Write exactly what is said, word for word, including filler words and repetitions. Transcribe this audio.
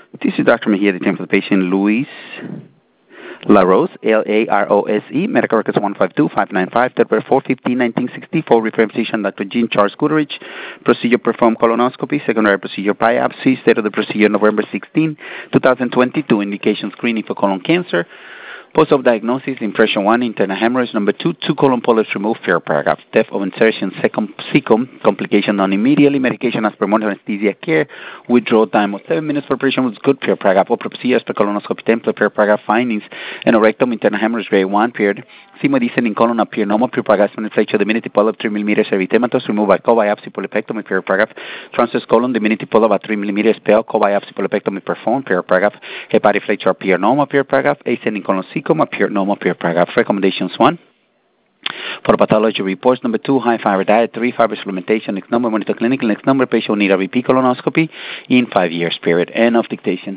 This is Doctor Mejia, the name for the patient, Luis LaRose, L A R O S E, medical records one five two five nine five, February fourth, fifteenth, nineteen sixty-four, referring physician Doctor Jean Charles Goodrich, procedure performed colonoscopy, secondary procedure biopsy, state of the procedure November sixteenth, twenty twenty-two, indication screening for colon cancer, post-op diagnosis, impression one, internal hemorrhage, number two, two colon polyps removed, fair paragraph, depth of insertion, second secum, complication non immediately, medication as per monitor anesthesia care, withdrawal time of seven minutes for operation was good, fair paragraph, opera procedures per colonoscopy template, fair paragraph, findings, anorectum, internal hemorrhage, grade one, period, hemodiesel in colon appear normal, pure paragraph, inflection, diminutive polyp, three millimeters, erythematosus, removed by co-biopsy, polypectomy, fair paragraph, transverse colon, diminutive polyp at three millimeters, spell, co-biopsy, polypectomy performed, fair paragraph, hepatic flexure appear normal, fair paragraph, ascending colon secum, appear normal, fair paragraph, recommendations one. For the pathology reports, number two, high fiber diet, three, fiber supplementation, next number, monitor clinical, next number, patient will need a repeat colonoscopy in five years, period. End of dictation.